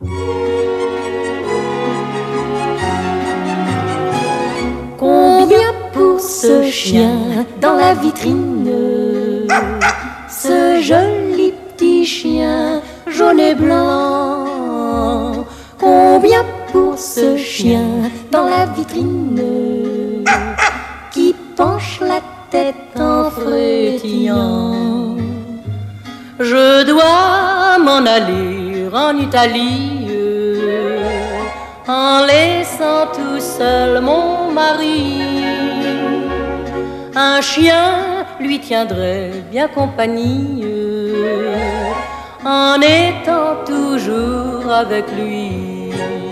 Combien pour ce chien dans la vitrine, ce joli petit chien jaune et blanc? Combien pour ce chien dans la vitrine qui penche la tête en frétillant? Je dois m'en aller en Italie, en laissant tout seul mon mari. Un chien lui tiendrait bien compagnie, en étant toujours avec lui.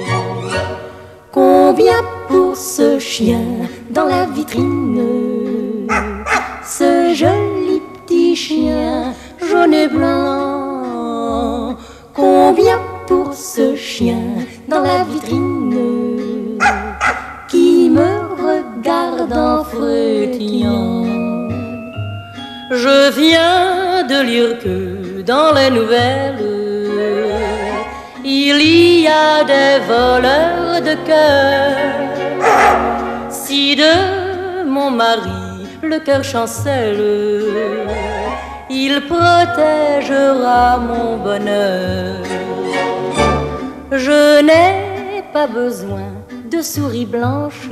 Combien pour ce chien dans la vitrine, ce joli petit chien jaune et blanc? Combien pour ce chien dans la vitrine qui me regarde en frétillant? Je viens de lire que dans les nouvelles, il y a des voleurs de cœur. Si de mon mari le cœur chancelle, il protégera mon bonheur. Je n'ai pas besoin de souris blanches,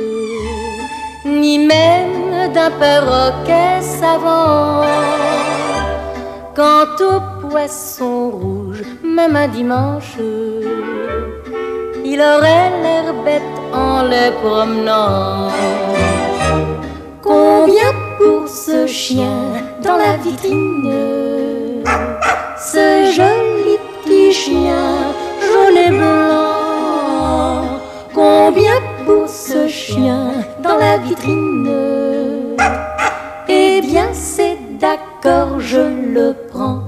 ni même d'un perroquet savant. Quant au poisson rouge, même un dimanche, il aurait l'air bête en les promenant. Combien pour ce chien dans la vitrine, ce joli petit chien jaune et blanc? Combien pour ce chien dans la vitrine? Eh bien c'est d'accord, je le prends.